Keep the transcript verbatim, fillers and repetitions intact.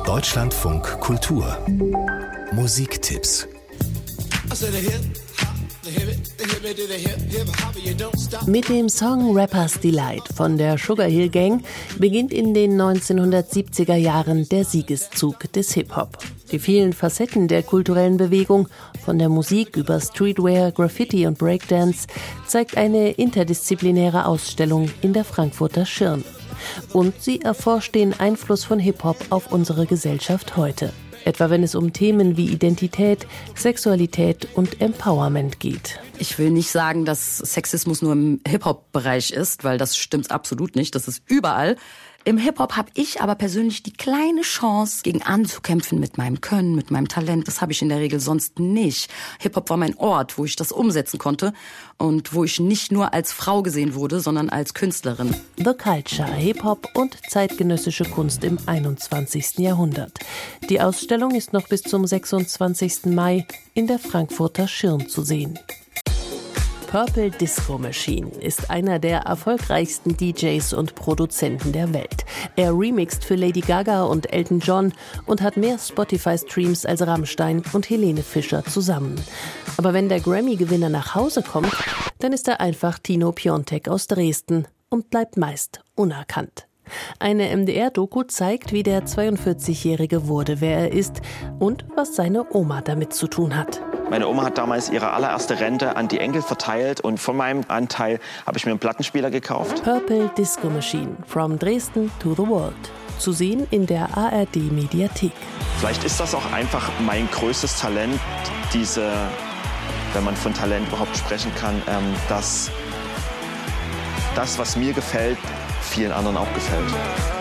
Deutschlandfunk Kultur Musiktipps. Mit dem Song Rapper's Delight von der Sugar Hill Gang beginnt in den neunzehnhundertsiebziger Jahren der Siegeszug des Hip-Hop. Die vielen Facetten der kulturellen Bewegung, von der Musik über Streetwear, Graffiti und Breakdance, zeigt eine interdisziplinäre Ausstellung in der Frankfurter Schirn. Und sie erforscht den Einfluss von Hip-Hop auf unsere Gesellschaft heute. Etwa wenn es um Themen wie Identität, Sexualität und Empowerment geht. Ich will nicht sagen, dass Sexismus nur im Hip-Hop-Bereich ist, weil das stimmt absolut nicht. Das ist überall. Im Hip-Hop habe ich aber persönlich die kleine Chance, gegen anzukämpfen mit meinem Können, mit meinem Talent. Das habe ich in der Regel sonst nicht. Hip-Hop war mein Ort, wo ich das umsetzen konnte und wo ich nicht nur als Frau gesehen wurde, sondern als Künstlerin. The Culture, Hip-Hop und zeitgenössische Kunst im einundzwanzigsten Jahrhundert. Die Ausstellung ist noch bis zum sechsundzwanzigsten Mai in der Frankfurter Schirn zu sehen. Purple Disco Machine ist einer der erfolgreichsten D Js und Produzenten der Welt. Er remixt für Lady Gaga und Elton John und hat mehr Spotify-Streams als Rammstein und Helene Fischer zusammen. Aber wenn der Grammy-Gewinner nach Hause kommt, dann ist er einfach Tino Piontek aus Dresden und bleibt meist unerkannt. Eine M D R-Doku zeigt, wie der zweiundvierzigjährige wurde, wer er ist und was seine Oma damit zu tun hat. Meine Oma hat damals ihre allererste Rente an die Enkel verteilt und von meinem Anteil habe ich mir einen Plattenspieler gekauft. Purple Disco Machine, From Dresden to the World. Zu sehen in der A R D-Mediathek. Vielleicht ist das auch einfach mein größtes Talent, diese, wenn man von Talent überhaupt sprechen kann, ähm, dass das, was mir gefällt, vielen anderen auch gefällt.